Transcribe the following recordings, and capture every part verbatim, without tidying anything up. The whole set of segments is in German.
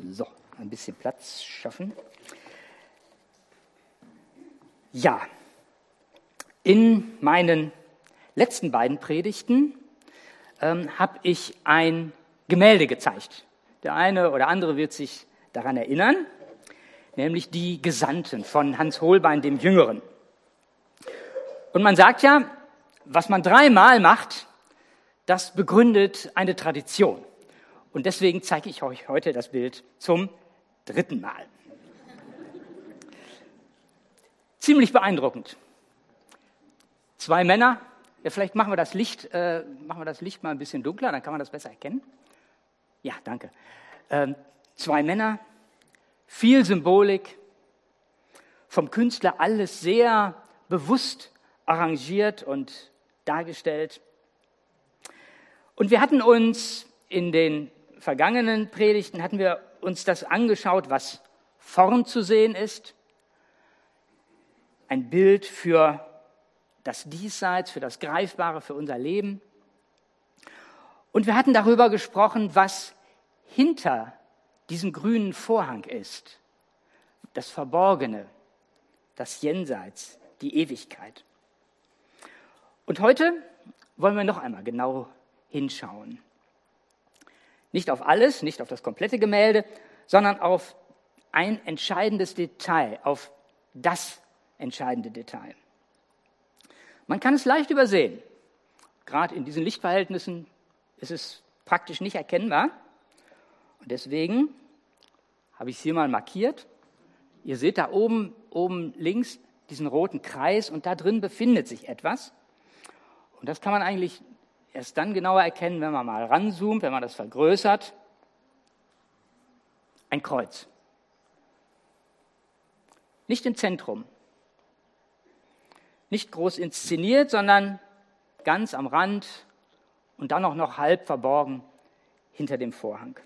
So, ein bisschen Platz schaffen. Ja, in meinen letzten beiden Predigten ähm, habe ich ein Gemälde gezeigt. Der eine oder andere wird sich daran erinnern, nämlich die Gesandten von Hans Holbein dem Jüngeren. Und man sagt ja, was man dreimal macht, das begründet eine Tradition. Und deswegen zeige ich euch heute das Bild zum dritten Mal. Ziemlich beeindruckend. Zwei Männer, ja, vielleicht machen wir das Licht, äh, machen wir das Licht mal ein bisschen dunkler, dann kann man das besser erkennen. Ja, danke. Ähm, zwei Männer, viel Symbolik, vom Künstler alles sehr bewusst arrangiert und dargestellt. Und wir hatten uns in den vergangenen Predigten, hatten wir uns das angeschaut, was vorn zu sehen ist. Ein Bild für das Diesseits, für das Greifbare, für unser Leben. Und wir hatten darüber gesprochen, was hinter diesem grünen Vorhang ist. Das Verborgene, das Jenseits, die Ewigkeit. Und heute wollen wir noch einmal genau hinschauen. Nicht auf alles, nicht auf das komplette Gemälde, sondern auf ein entscheidendes Detail, auf das entscheidende Detail. Man kann es leicht übersehen. Gerade in diesen Lichtverhältnissen ist es praktisch nicht erkennbar. Und deswegen habe ich es hier mal markiert. Ihr seht da oben, oben links diesen roten Kreis und da drin befindet sich etwas. Und das kann man eigentlich erst dann genauer erkennen, wenn man mal ranzoomt, wenn man das vergrößert. Ein Kreuz. Nicht im Zentrum. Nicht groß inszeniert, sondern ganz am Rand und dann auch noch halb verborgen hinter dem Vorhang.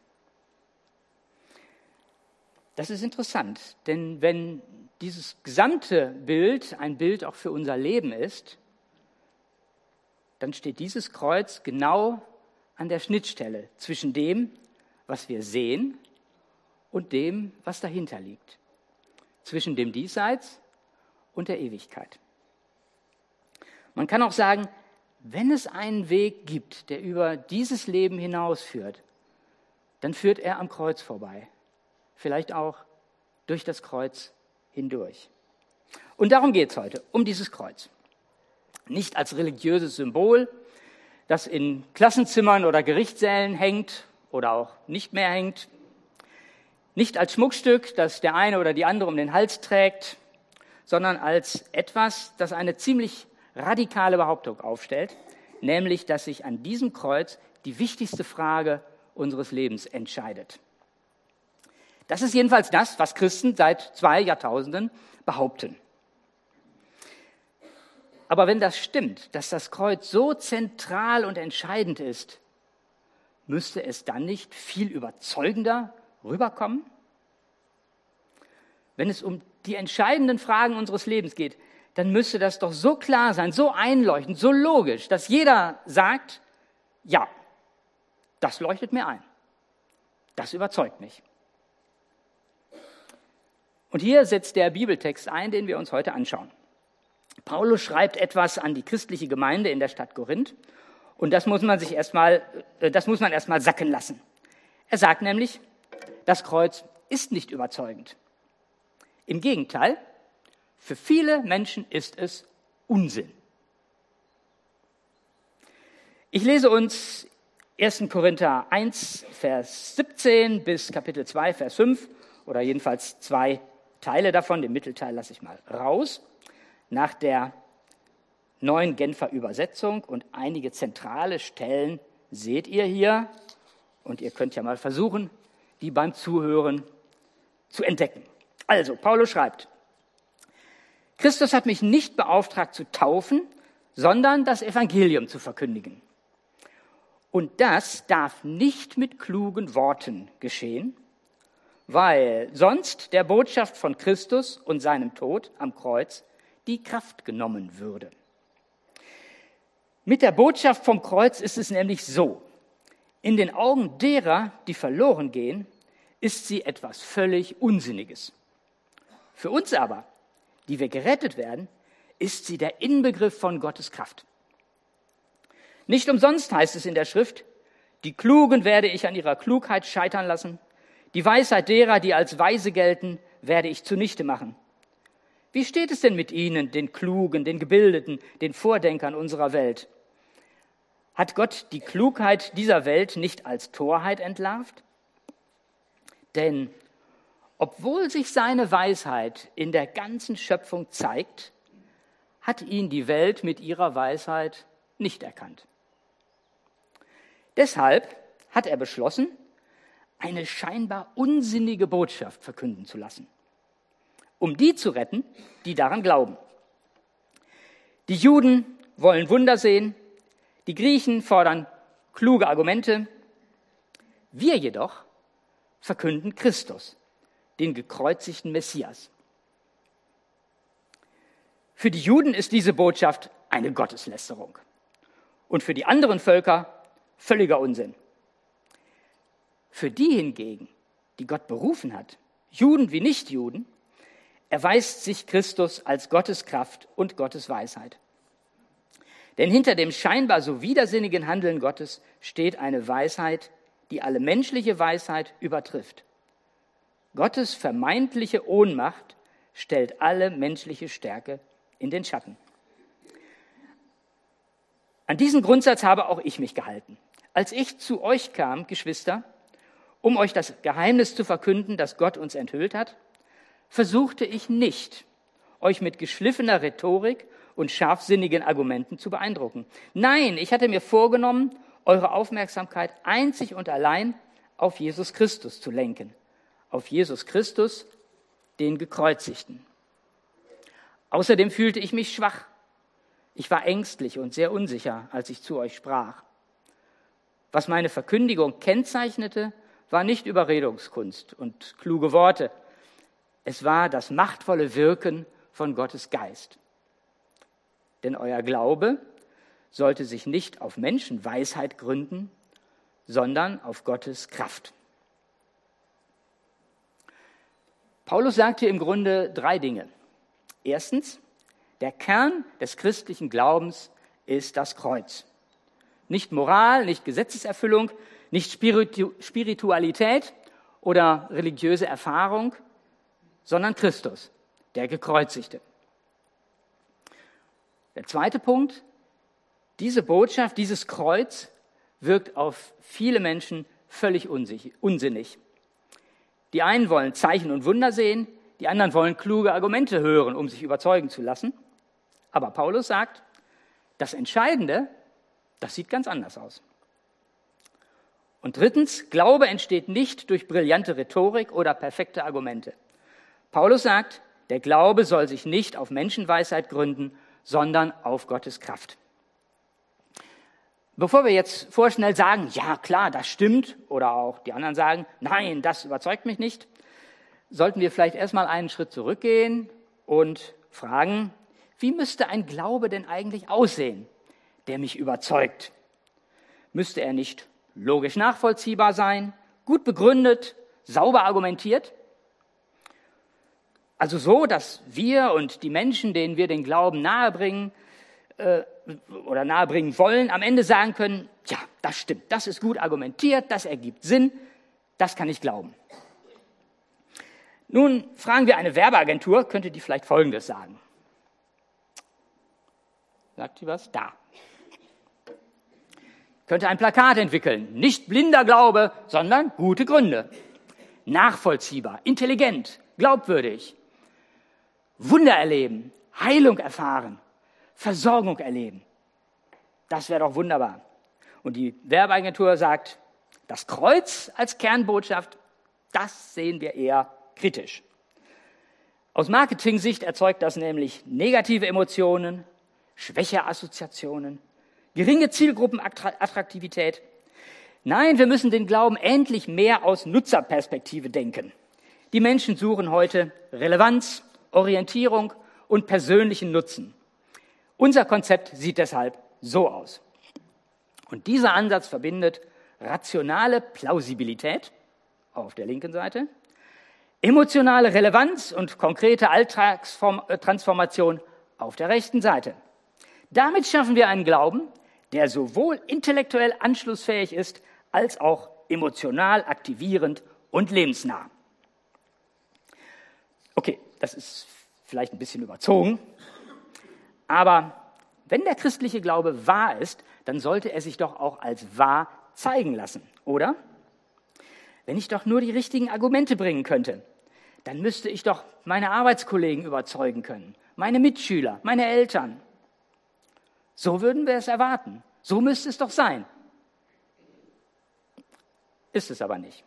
Das ist interessant, denn wenn dieses gesamte Bild ein Bild auch für unser Leben ist, dann steht dieses Kreuz genau an der Schnittstelle zwischen dem, was wir sehen, und dem, was dahinter liegt. Zwischen dem Diesseits und der Ewigkeit. Man kann auch sagen, wenn es einen Weg gibt, der über dieses Leben hinausführt, dann führt er am Kreuz vorbei. Vielleicht auch durch das Kreuz hindurch. Und darum geht es heute, um dieses Kreuz. Nicht als religiöses Symbol, das in Klassenzimmern oder Gerichtssälen hängt oder auch nicht mehr hängt. Nicht als Schmuckstück, das der eine oder die andere um den Hals trägt, sondern als etwas, das eine ziemlich radikale Behauptung aufstellt, nämlich, dass sich an diesem Kreuz die wichtigste Frage unseres Lebens entscheidet. Das ist jedenfalls das, was Christen seit zwei Jahrtausenden behaupten. Aber wenn das stimmt, dass das Kreuz so zentral und entscheidend ist, müsste es dann nicht viel überzeugender rüberkommen? Wenn es um die entscheidenden Fragen unseres Lebens geht, dann müsste das doch so klar sein, so einleuchtend, so logisch, dass jeder sagt, ja, das leuchtet mir ein. Das überzeugt mich. Und hier setzt der Bibeltext ein, den wir uns heute anschauen. Paulus schreibt etwas an die christliche Gemeinde in der Stadt Korinth und das muss man sich erstmal, das muss man erstmal sacken lassen. Er sagt nämlich, das Kreuz ist nicht überzeugend. Im Gegenteil, für viele Menschen ist es Unsinn. Ich lese uns erster Korinther eins, Vers siebzehn bis Kapitel zwei, Vers fünf oder jedenfalls zwei Teile davon, den Mittelteil lasse ich mal raus, nach der neuen Genfer Übersetzung und einige zentrale Stellen seht ihr hier und ihr könnt ja mal versuchen, die beim Zuhören zu entdecken. Also, Paulus schreibt, Christus hat mich nicht beauftragt zu taufen, sondern das Evangelium zu verkündigen. Und das darf nicht mit klugen Worten geschehen, weil sonst der Botschaft von Christus und seinem Tod am Kreuz die Kraft genommen würde. Mit der Botschaft vom Kreuz ist es nämlich so: In den Augen derer, die verloren gehen, ist sie etwas völlig Unsinniges. Für uns aber, die wir gerettet werden, ist sie der Inbegriff von Gottes Kraft. Nicht umsonst heißt es in der Schrift, die Klugen werde ich an ihrer Klugheit scheitern lassen, die Weisheit derer, die als weise gelten, werde ich zunichte machen. Wie steht es denn mit ihnen, den Klugen, den Gebildeten, den Vordenkern unserer Welt? Hat Gott die Klugheit dieser Welt nicht als Torheit entlarvt? Denn obwohl sich seine Weisheit in der ganzen Schöpfung zeigt, hat ihn die Welt mit ihrer Weisheit nicht erkannt. Deshalb hat er beschlossen, eine scheinbar unsinnige Botschaft verkünden zu lassen, um die zu retten, die daran glauben. Die Juden wollen Wunder sehen, die Griechen fordern kluge Argumente. Wir jedoch verkünden Christus, den gekreuzigten Messias. Für die Juden ist diese Botschaft eine Gotteslästerung und für die anderen Völker völliger Unsinn. Für die hingegen, die Gott berufen hat, Juden wie Nichtjuden, erweist sich Christus als Gottes Kraft und Gottes Weisheit. Denn hinter dem scheinbar so widersinnigen Handeln Gottes steht eine Weisheit, die alle menschliche Weisheit übertrifft. Gottes vermeintliche Ohnmacht stellt alle menschliche Stärke in den Schatten. An diesen Grundsatz habe auch ich mich gehalten. Als ich zu euch kam, Geschwister, um euch das Geheimnis zu verkünden, das Gott uns enthüllt hat, versuchte ich nicht, euch mit geschliffener Rhetorik und scharfsinnigen Argumenten zu beeindrucken. Nein, ich hatte mir vorgenommen, eure Aufmerksamkeit einzig und allein auf Jesus Christus zu lenken. Auf Jesus Christus, den Gekreuzigten. Außerdem fühlte ich mich schwach. Ich war ängstlich und sehr unsicher, als ich zu euch sprach. Was meine Verkündigung kennzeichnete, war nicht Überredungskunst und kluge Worte. Es war das machtvolle Wirken von Gottes Geist. Denn euer Glaube sollte sich nicht auf Menschenweisheit gründen, sondern auf Gottes Kraft. Paulus sagt hier im Grunde drei Dinge. Erstens, der Kern des christlichen Glaubens ist das Kreuz. Nicht Moral, nicht Gesetzeserfüllung, nicht Spiritu- Spiritualität oder religiöse Erfahrung, sondern Christus, der Gekreuzigte. Der zweite Punkt, diese Botschaft, dieses Kreuz wirkt auf viele Menschen völlig unsinnig. Die einen wollen Zeichen und Wunder sehen, die anderen wollen kluge Argumente hören, um sich überzeugen zu lassen. Aber Paulus sagt, das Entscheidende, das sieht ganz anders aus. Und drittens, Glaube entsteht nicht durch brillante Rhetorik oder perfekte Argumente. Paulus sagt, der Glaube soll sich nicht auf Menschenweisheit gründen, sondern auf Gottes Kraft. Bevor wir jetzt vorschnell sagen, ja klar, das stimmt, oder auch die anderen sagen, nein, das überzeugt mich nicht, sollten wir vielleicht erstmal einen Schritt zurückgehen und fragen, wie müsste ein Glaube denn eigentlich aussehen, der mich überzeugt? Müsste er nicht logisch nachvollziehbar sein, gut begründet, sauber argumentiert? Also so, dass wir und die Menschen, denen wir den Glauben nahebringen äh, oder nahebringen wollen, am Ende sagen können, ja, das stimmt, das ist gut argumentiert, das ergibt Sinn, das kann ich glauben. Nun fragen wir eine Werbeagentur, könnte die vielleicht Folgendes sagen? Sagt sie was? Da. Könnte ein Plakat entwickeln, nicht blinder Glaube, sondern gute Gründe. Nachvollziehbar, intelligent, glaubwürdig. Wunder erleben, Heilung erfahren, Versorgung erleben. Das wäre doch wunderbar. Und die Werbeagentur sagt, das Kreuz als Kernbotschaft, das sehen wir eher kritisch. Aus Marketing-Sicht erzeugt das nämlich negative Emotionen, Schwächeassoziationen, geringe Zielgruppenattraktivität. Nein, wir müssen den Glauben endlich mehr aus Nutzerperspektive denken. Die Menschen suchen heute Relevanz, Orientierung und persönlichen Nutzen. Unser Konzept sieht deshalb so aus. Und dieser Ansatz verbindet rationale Plausibilität auf der linken Seite, emotionale Relevanz und konkrete Alltagstransformation auf der rechten Seite. Damit schaffen wir einen Glauben, der sowohl intellektuell anschlussfähig ist, als auch emotional aktivierend und lebensnah. Okay, das ist vielleicht ein bisschen überzogen, aber wenn der christliche Glaube wahr ist, dann sollte er sich doch auch als wahr zeigen lassen, oder? Wenn ich doch nur die richtigen Argumente bringen könnte, dann müsste ich doch meine Arbeitskollegen überzeugen können, meine Mitschüler, meine Eltern. So würden wir es erwarten. So müsste es doch sein. Ist es aber nicht.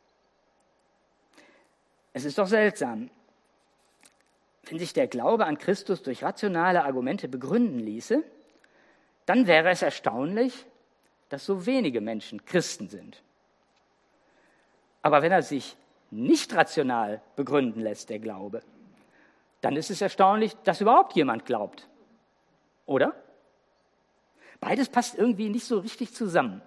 Es ist doch seltsam. Wenn sich der Glaube an Christus durch rationale Argumente begründen ließe, dann wäre es erstaunlich, dass so wenige Menschen Christen sind. Aber wenn er sich nicht rational begründen lässt, der Glaube, dann ist es erstaunlich, dass überhaupt jemand glaubt. Oder? Beides passt irgendwie nicht so richtig zusammen.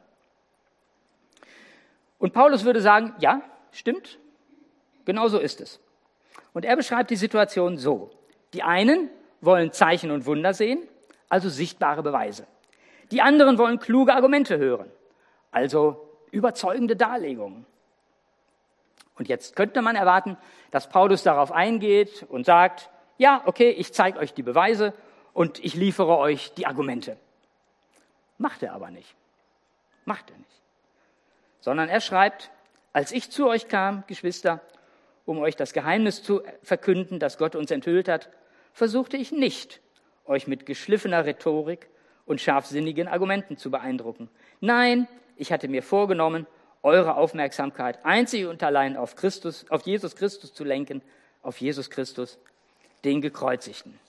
Und Paulus würde sagen, ja, stimmt, genau so ist es. Und er beschreibt die Situation so. Die einen wollen Zeichen und Wunder sehen, also sichtbare Beweise. Die anderen wollen kluge Argumente hören, also überzeugende Darlegungen. Und jetzt könnte man erwarten, dass Paulus darauf eingeht und sagt, ja, okay, ich zeige euch die Beweise und ich liefere euch die Argumente. Macht er aber nicht. Macht er nicht. Sondern er schreibt, als ich zu euch kam, Geschwister, um euch das Geheimnis zu verkünden, das Gott uns enthüllt hat, versuchte ich nicht, euch mit geschliffener Rhetorik und scharfsinnigen Argumenten zu beeindrucken. Nein, ich hatte mir vorgenommen, eure Aufmerksamkeit einzig und allein auf Christus, auf Jesus Christus zu lenken, auf Jesus Christus, den Gekreuzigten.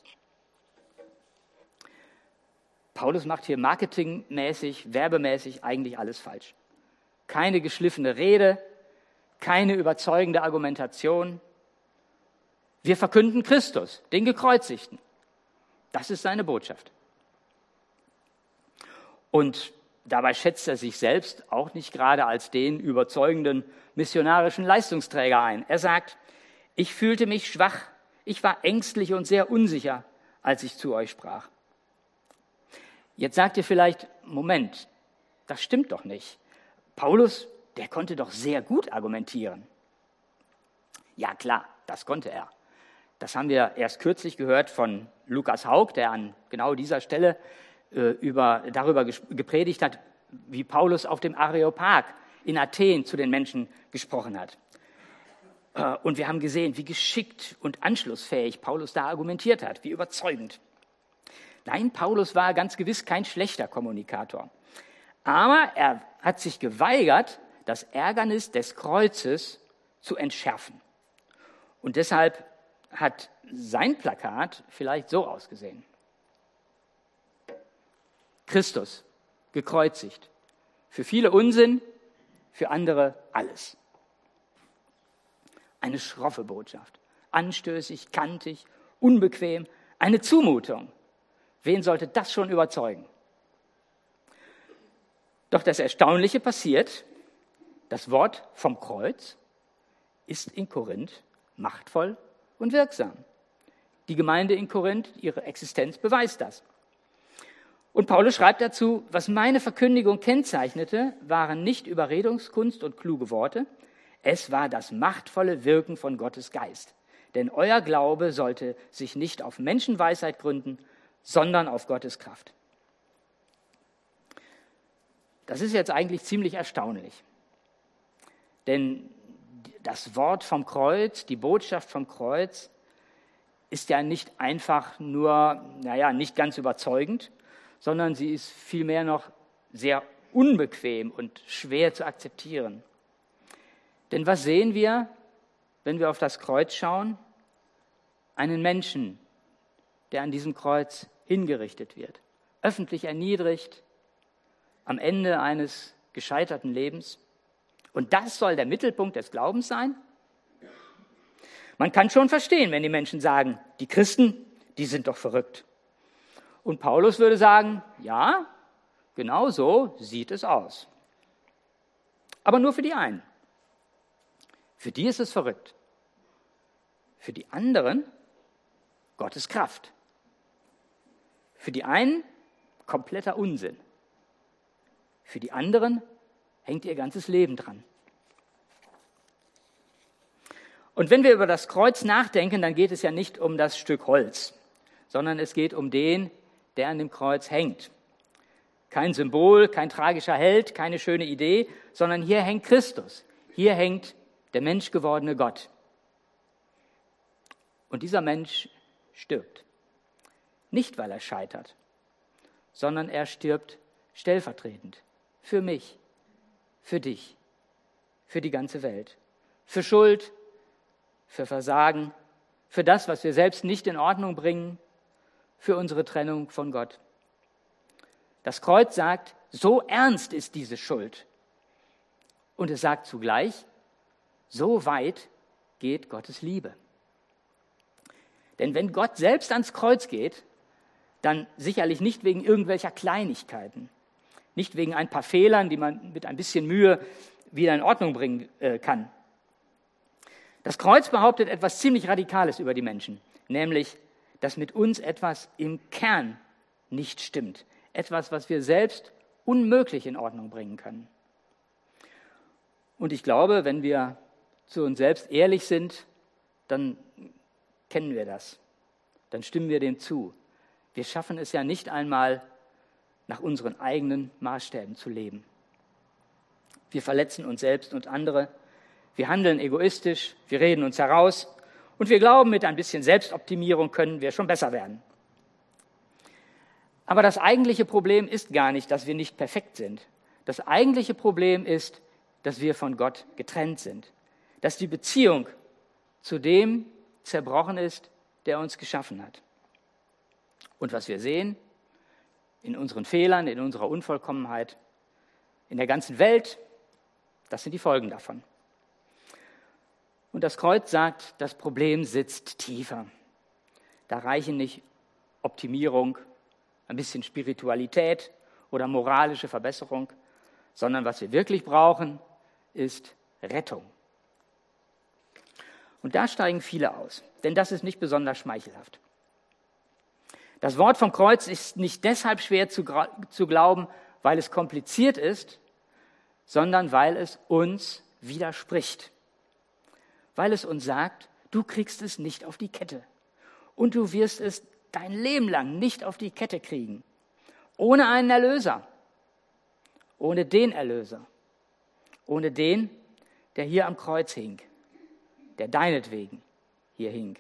Paulus macht hier marketingmäßig, werbemäßig eigentlich alles falsch. Keine geschliffene Rede, keine überzeugende Argumentation. Wir verkünden Christus, den Gekreuzigten. Das ist seine Botschaft. Und dabei schätzt er sich selbst auch nicht gerade als den überzeugenden missionarischen Leistungsträger ein. Er sagt, ich fühlte mich schwach, ich war ängstlich und sehr unsicher, als ich zu euch sprach. Jetzt sagt ihr vielleicht, Moment, das stimmt doch nicht. Paulus, der konnte doch sehr gut argumentieren. Ja klar, das konnte er. Das haben wir erst kürzlich gehört von Lukas Haug, der an genau dieser Stelle äh, über, darüber gepredigt hat, wie Paulus auf dem Areopag in Athen zu den Menschen gesprochen hat. Äh, und wir haben gesehen, wie geschickt und anschlussfähig Paulus da argumentiert hat, wie überzeugend. Nein, Paulus war ganz gewiss kein schlechter Kommunikator. Aber er hat sich geweigert, das Ärgernis des Kreuzes zu entschärfen. Und deshalb hat sein Plakat vielleicht so ausgesehen. Christus, gekreuzigt. Für viele Unsinn, für andere alles. Eine schroffe Botschaft. Anstößig, kantig, unbequem, eine Zumutung. Wen sollte das schon überzeugen? Doch das Erstaunliche passiert, das Wort vom Kreuz ist in Korinth machtvoll und wirksam. Die Gemeinde in Korinth, ihre Existenz beweist das. Und Paulus schreibt dazu, was meine Verkündigung kennzeichnete, waren nicht Überredungskunst und kluge Worte, es war das machtvolle Wirken von Gottes Geist. Denn euer Glaube sollte sich nicht auf Menschenweisheit gründen, sondern auf Gottes Kraft. Das ist jetzt eigentlich ziemlich erstaunlich. Denn das Wort vom Kreuz, die Botschaft vom Kreuz, ist ja nicht einfach nur, naja, nicht ganz überzeugend, sondern sie ist vielmehr noch sehr unbequem und schwer zu akzeptieren. Denn was sehen wir, wenn wir auf das Kreuz schauen? Einen Menschen, der an diesem Kreuz hingerichtet wird, öffentlich erniedrigt, am Ende eines gescheiterten Lebens. Und das soll der Mittelpunkt des Glaubens sein? Man kann schon verstehen, wenn die Menschen sagen, die Christen, die sind doch verrückt. Und Paulus würde sagen, ja, genau so sieht es aus. Aber nur für die einen. Für die ist es verrückt. Für die anderen Gottes Kraft. Für die einen kompletter Unsinn. Für die anderen hängt ihr ganzes Leben dran. Und wenn wir über das Kreuz nachdenken, dann geht es ja nicht um das Stück Holz, sondern es geht um den, der an dem Kreuz hängt. Kein Symbol, kein tragischer Held, keine schöne Idee, sondern hier hängt Christus. Hier hängt der menschgewordene Gott. Und dieser Mensch stirbt. Nicht, weil er scheitert, sondern er stirbt stellvertretend. Für mich, für dich, für die ganze Welt. Für Schuld, für Versagen, für das, was wir selbst nicht in Ordnung bringen, für unsere Trennung von Gott. Das Kreuz sagt, so ernst ist diese Schuld. Und es sagt zugleich, so weit geht Gottes Liebe. Denn wenn Gott selbst ans Kreuz geht, dann sicherlich nicht wegen irgendwelcher Kleinigkeiten, nicht wegen ein paar Fehlern, die man mit ein bisschen Mühe wieder in Ordnung bringen äh, kann. Das Kreuz behauptet etwas ziemlich Radikales über die Menschen, nämlich, dass mit uns etwas im Kern nicht stimmt. Etwas, was wir selbst unmöglich in Ordnung bringen können. Und ich glaube, wenn wir zu uns selbst ehrlich sind, dann kennen wir das. Dann stimmen wir dem zu. Wir schaffen es ja nicht einmal, nach unseren eigenen Maßstäben zu leben. Wir verletzen uns selbst und andere. Wir handeln egoistisch, wir reden uns heraus und wir glauben, mit ein bisschen Selbstoptimierung können wir schon besser werden. Aber das eigentliche Problem ist gar nicht, dass wir nicht perfekt sind. Das eigentliche Problem ist, dass wir von Gott getrennt sind. Dass die Beziehung zu dem zerbrochen ist, der uns geschaffen hat. Und was wir sehen, in unseren Fehlern, in unserer Unvollkommenheit, in der ganzen Welt, das sind die Folgen davon. Und das Kreuz sagt, das Problem sitzt tiefer. Da reichen nicht Optimierung, ein bisschen Spiritualität oder moralische Verbesserung, sondern was wir wirklich brauchen, ist Rettung. Und da steigen viele aus, denn das ist nicht besonders schmeichelhaft. Das Wort vom Kreuz ist nicht deshalb schwer zu, zu glauben, weil es kompliziert ist, sondern weil es uns widerspricht. Weil es uns sagt, du kriegst es nicht auf die Kette. Und du wirst es dein Leben lang nicht auf die Kette kriegen. Ohne einen Erlöser. Ohne den Erlöser. Ohne den, der hier am Kreuz hing. Der deinetwegen hier hing.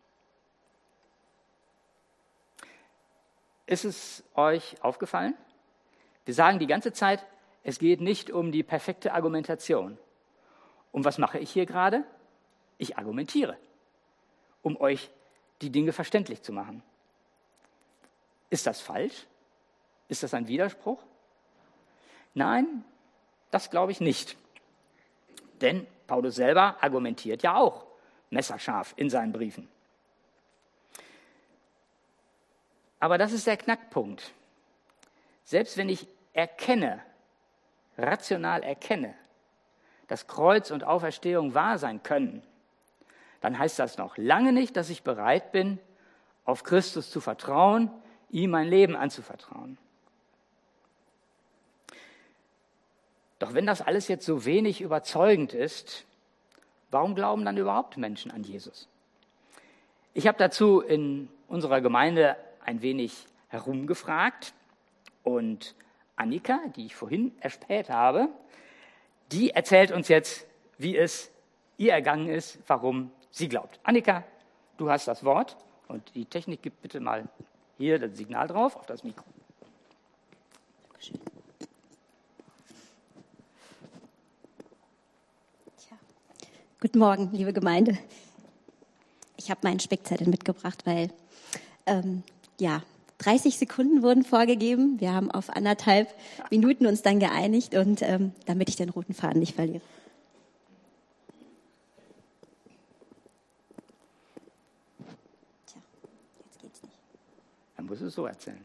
Ist es euch aufgefallen? Wir sagen die ganze Zeit, es geht nicht um die perfekte Argumentation. Und was mache ich hier gerade? Ich argumentiere, um euch die Dinge verständlich zu machen. Ist das falsch? Ist das ein Widerspruch? Nein, das glaube ich nicht. Denn Paulus selber argumentiert ja auch messerscharf in seinen Briefen. Aber das ist der Knackpunkt. Selbst wenn ich erkenne, rational erkenne, dass Kreuz und Auferstehung wahr sein können, dann heißt das noch lange nicht, dass ich bereit bin, auf Christus zu vertrauen, ihm mein Leben anzuvertrauen. Doch wenn das alles jetzt so wenig überzeugend ist, warum glauben dann überhaupt Menschen an Jesus? Ich habe dazu in unserer Gemeinde ein wenig herumgefragt und Annika, die ich vorhin erspäht habe, die erzählt uns jetzt, wie es ihr ergangen ist, warum sie glaubt. Annika, du hast das Wort und die Technik gibt bitte mal hier das Signal drauf auf das Mikro. Dankeschön. Tja. Guten Morgen, liebe Gemeinde. Ich habe meinen Spickzettel mitgebracht, weil ähm, ja, dreißig Sekunden wurden vorgegeben. Wir haben auf anderthalb Minuten uns dann geeinigt, und ähm, damit ich den roten Faden nicht verliere. Tja, jetzt geht's nicht. Dann musst du es so erzählen.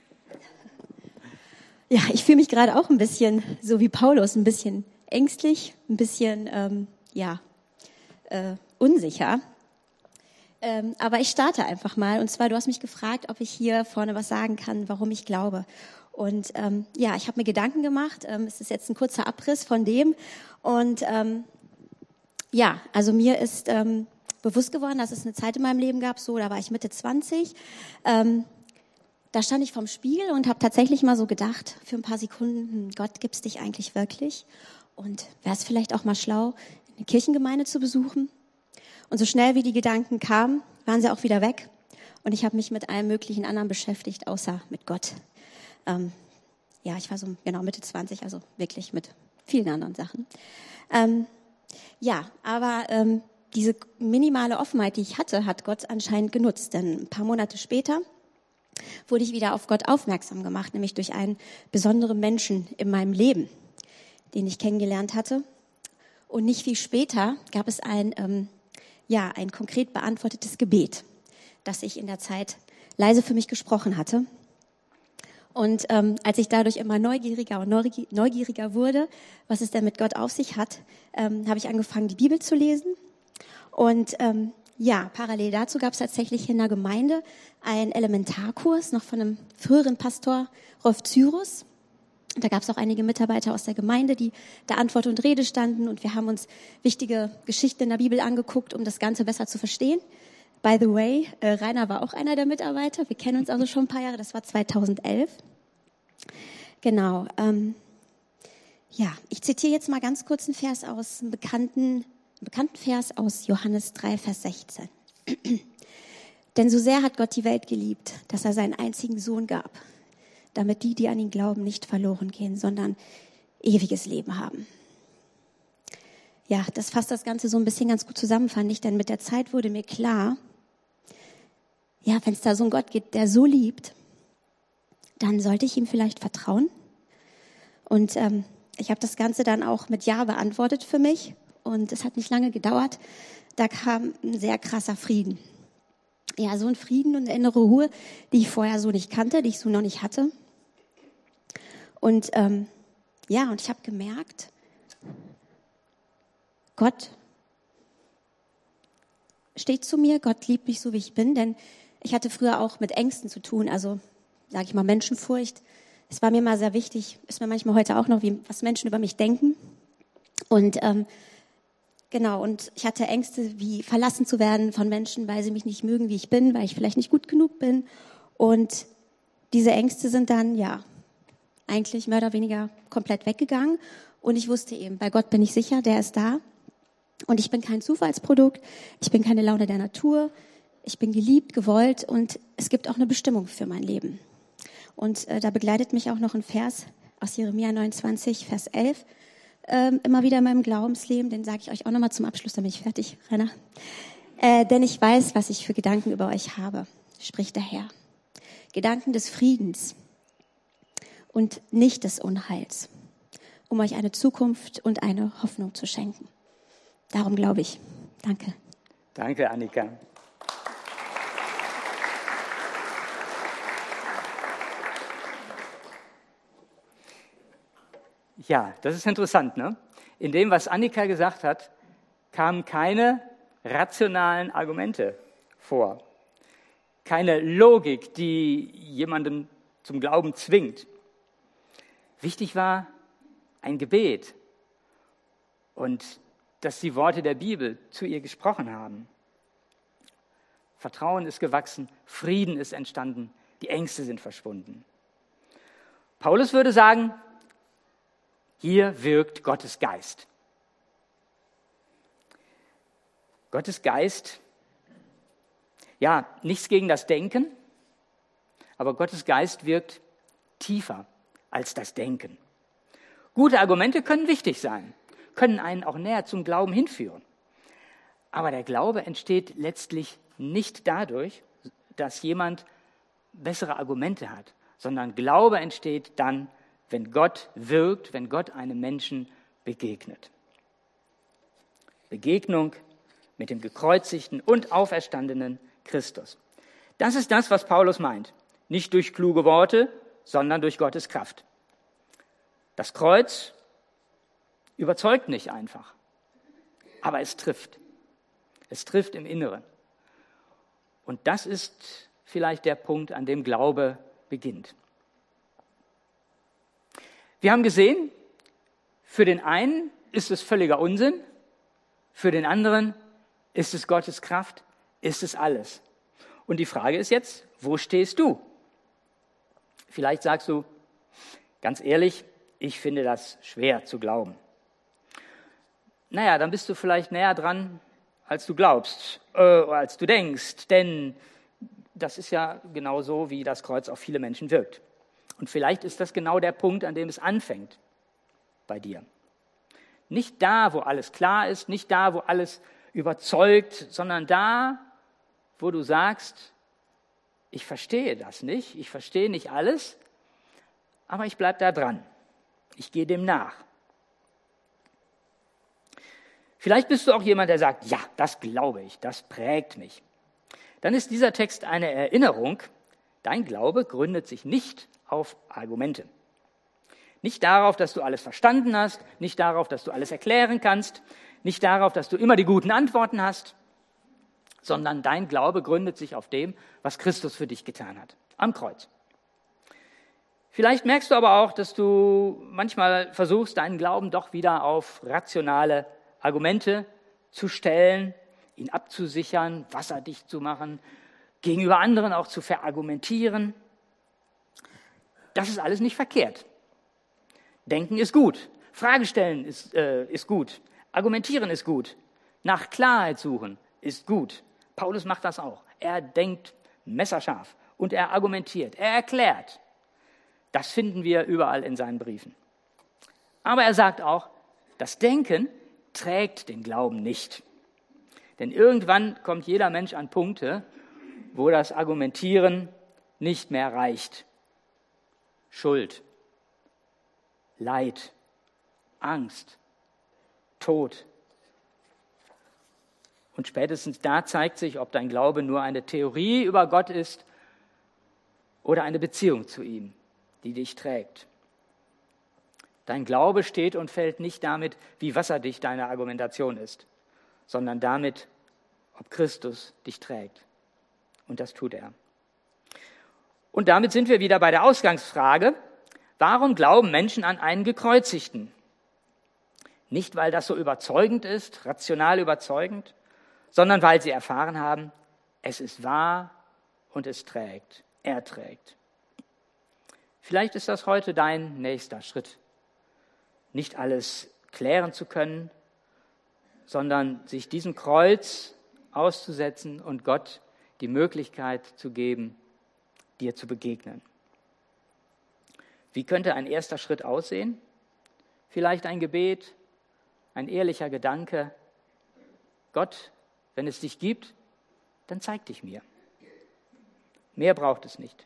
Ja, ich fühle mich gerade auch ein bisschen, so wie Paulus, ein bisschen ängstlich, ein bisschen, ähm, ja, äh, unsicher. Ähm, aber ich starte einfach mal. Und zwar, du hast mich gefragt, ob ich hier vorne was sagen kann, warum ich glaube. Und ähm, ja, ich habe mir Gedanken gemacht. Ähm, es ist jetzt ein kurzer Abriss von dem. Und ähm, ja, also mir ist ähm, bewusst geworden, dass es eine Zeit in meinem Leben gab, so, da war ich Mitte zwanzig. Ähm, da stand ich vorm Spiegel und habe tatsächlich mal so gedacht, für ein paar Sekunden, Gott, gibt's dich eigentlich wirklich? Und wäre es vielleicht auch mal schlau, eine Kirchengemeinde zu besuchen? Und so schnell wie die Gedanken kamen, waren sie auch wieder weg. Und ich habe mich mit allem möglichen anderen beschäftigt, außer mit Gott. Ähm, ja, ich war so genau Mitte zwanzig, also wirklich mit vielen anderen Sachen. Ähm, ja, aber ähm, diese minimale Offenheit, die ich hatte, hat Gott anscheinend genutzt. Denn ein paar Monate später wurde ich wieder auf Gott aufmerksam gemacht, nämlich durch einen besonderen Menschen in meinem Leben, den ich kennengelernt hatte. Und nicht viel später gab es ein, ähm, ja, ein konkret beantwortetes Gebet, das ich in der Zeit leise für mich gesprochen hatte. Und ähm, als ich dadurch immer neugieriger und neugieriger wurde, was es denn mit Gott auf sich hat, ähm, habe ich angefangen, die Bibel zu lesen. Und ähm, ja, parallel dazu gab es tatsächlich in der Gemeinde einen Elementarkurs, noch von einem früheren Pastor, Rolf Zyrus. Da gab es auch einige Mitarbeiter aus der Gemeinde, die da Antwort und Rede standen. Und wir haben uns wichtige Geschichten in der Bibel angeguckt, um das Ganze besser zu verstehen. By the way, äh, Rainer war auch einer der Mitarbeiter. Wir kennen uns also schon ein paar Jahre. Das war zweitausendelf. Genau. Ähm, ja, ich zitiere jetzt mal ganz kurz einen Vers aus einem bekannten, einen bekannten Vers aus Johannes drei, Vers sechzehn. Denn so sehr hat Gott die Welt geliebt, dass er seinen einzigen Sohn gab, damit die, die an ihn glauben, nicht verloren gehen, sondern ewiges Leben haben. Ja, das fasst das Ganze so ein bisschen ganz gut zusammen, fand ich, denn mit der Zeit wurde mir klar, ja, wenn es da so einen Gott gibt, der so liebt, dann sollte ich ihm vielleicht vertrauen. Und ähm, ich habe das Ganze dann auch mit Ja beantwortet für mich. Und es hat nicht lange gedauert. Da kam ein sehr krasser Frieden. Ja, so ein Frieden und eine innere Ruhe, die ich vorher so nicht kannte, die ich so noch nicht hatte. Und ähm, ja, und ich habe gemerkt, Gott steht zu mir, Gott liebt mich so, wie ich bin, denn ich hatte früher auch mit Ängsten zu tun, also sage ich mal Menschenfurcht. Es war mir mal sehr wichtig, ist mir manchmal heute auch noch, wie, was Menschen über mich denken. Und ähm, genau, und ich hatte Ängste, wie verlassen zu werden von Menschen, weil sie mich nicht mögen, wie ich bin, weil ich vielleicht nicht gut genug bin. Und diese Ängste sind dann, ja, eigentlich mehr oder weniger komplett weggegangen. Und ich wusste eben, bei Gott bin ich sicher, der ist da. Und ich bin kein Zufallsprodukt, ich bin keine Laune der Natur, ich bin geliebt, gewollt und es gibt auch eine Bestimmung für mein Leben. Und äh, da begleitet mich auch noch ein Vers aus Jeremia neunundzwanzig, Vers elf, ähm, immer wieder in meinem Glaubensleben, den sage ich euch auch nochmal zum Abschluss, dann bin ich fertig, Rainer. Äh, denn ich weiß, was ich für Gedanken über euch habe, spricht der Herr. Gedanken des Friedens und nicht des Unheils, um euch eine Zukunft und eine Hoffnung zu schenken. Darum glaube ich. Danke. Danke, Annika. Ja, das ist interessant, ne? In dem, was Annika gesagt hat, kamen keine rationalen Argumente vor. Keine Logik, die jemanden zum Glauben zwingt. Wichtig war ein Gebet und dass die Worte der Bibel zu ihr gesprochen haben. Vertrauen ist gewachsen, Frieden ist entstanden, die Ängste sind verschwunden. Paulus würde sagen, hier wirkt Gottes Geist. Gottes Geist, ja, nichts gegen das Denken, aber Gottes Geist wirkt tiefer als das Denken. Gute Argumente können wichtig sein, können einen auch näher zum Glauben hinführen. Aber der Glaube entsteht letztlich nicht dadurch, dass jemand bessere Argumente hat, sondern Glaube entsteht dann, wenn Gott wirkt, wenn Gott einem Menschen begegnet. Begegnung mit dem gekreuzigten und auferstandenen Christus. Das ist das, was Paulus meint. Nicht durch kluge Worte, sondern durch Gottes Kraft. Das Kreuz überzeugt nicht einfach, aber es trifft. Es trifft im Inneren. Und das ist vielleicht der Punkt, an dem Glaube beginnt. Wir haben gesehen, für den einen ist es völliger Unsinn, für den anderen ist es Gottes Kraft, ist es alles. Und die Frage ist jetzt, wo stehst du? Vielleicht sagst du, ganz ehrlich, ich finde das schwer zu glauben. Naja, dann bist du vielleicht näher dran, als du glaubst, äh, als du denkst, denn das ist ja genau so, wie das Kreuz auf viele Menschen wirkt. Und vielleicht ist das genau der Punkt, an dem es anfängt bei dir. Nicht da, wo alles klar ist, nicht da, wo alles überzeugt, sondern da, wo du sagst, ich verstehe das nicht, ich verstehe nicht alles, aber ich bleibe da dran. Ich gehe dem nach. Vielleicht bist du auch jemand, der sagt, ja, das glaube ich, das prägt mich. Dann ist dieser Text eine Erinnerung, dein Glaube gründet sich nicht auf Argumente. Nicht darauf, dass du alles verstanden hast, nicht darauf, dass du alles erklären kannst, nicht darauf, dass du immer die guten Antworten hast, sondern dein Glaube gründet sich auf dem, was Christus für dich getan hat, am Kreuz. Vielleicht merkst du aber auch, dass du manchmal versuchst, deinen Glauben doch wieder auf rationale Argumente zu stellen, ihn abzusichern, wasserdicht zu machen, gegenüber anderen auch zu verargumentieren. Das ist alles nicht verkehrt. Denken ist gut, Fragen stellen ist, äh, ist gut, argumentieren ist gut, nach Klarheit suchen ist gut. Paulus macht das auch. Er denkt messerscharf und er argumentiert, er erklärt. Das finden wir überall in seinen Briefen. Aber er sagt auch, das Denken trägt den Glauben nicht. Denn irgendwann kommt jeder Mensch an Punkte, wo das Argumentieren nicht mehr reicht. Schuld, Leid, Angst, Tod. Und spätestens da zeigt sich, ob dein Glaube nur eine Theorie über Gott ist oder eine Beziehung zu ihm, die dich trägt. Dein Glaube steht und fällt nicht damit, wie wasserdicht deine Argumentation ist, sondern damit, ob Christus dich trägt. Und das tut er. Und damit sind wir wieder bei der Ausgangsfrage, warum glauben Menschen an einen Gekreuzigten? Nicht, weil das so überzeugend ist, rational überzeugend, sondern weil sie erfahren haben, es ist wahr und es trägt, er trägt. Vielleicht ist das heute dein nächster Schritt. Nicht alles klären zu können, sondern sich diesem Kreuz auszusetzen und Gott die Möglichkeit zu geben, dir zu begegnen. Wie könnte ein erster Schritt aussehen? Vielleicht ein Gebet, ein ehrlicher Gedanke. Gott, wenn es dich gibt, dann zeig dich mir. Mehr braucht es nicht.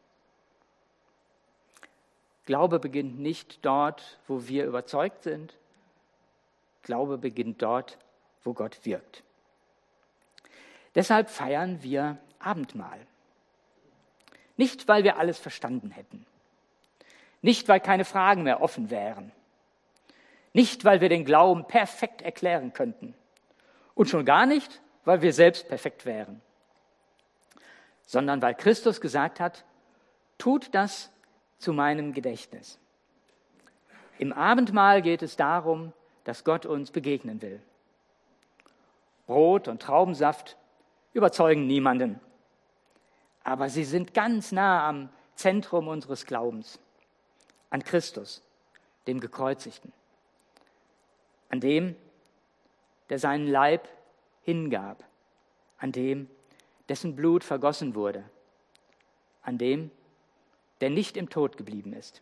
Glaube beginnt nicht dort, wo wir überzeugt sind. Glaube beginnt dort, wo Gott wirkt. Deshalb feiern wir Abendmahl. Nicht, weil wir alles verstanden hätten. Nicht, weil keine Fragen mehr offen wären. Nicht, weil wir den Glauben perfekt erklären könnten. Und schon gar nicht, weil wir selbst perfekt wären. Sondern weil Christus gesagt hat, tut das zu meinem Gedächtnis. Im Abendmahl geht es darum, dass Gott uns begegnen will. Brot und Traubensaft überzeugen niemanden, aber sie sind ganz nah am Zentrum unseres Glaubens, an Christus, dem Gekreuzigten, an dem, der seinen Leib hingab, an dem, dessen Blut vergossen wurde, an dem, der nicht im Tod geblieben ist.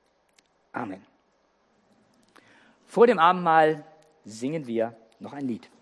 Amen. Vor dem Abendmahl singen wir noch ein Lied.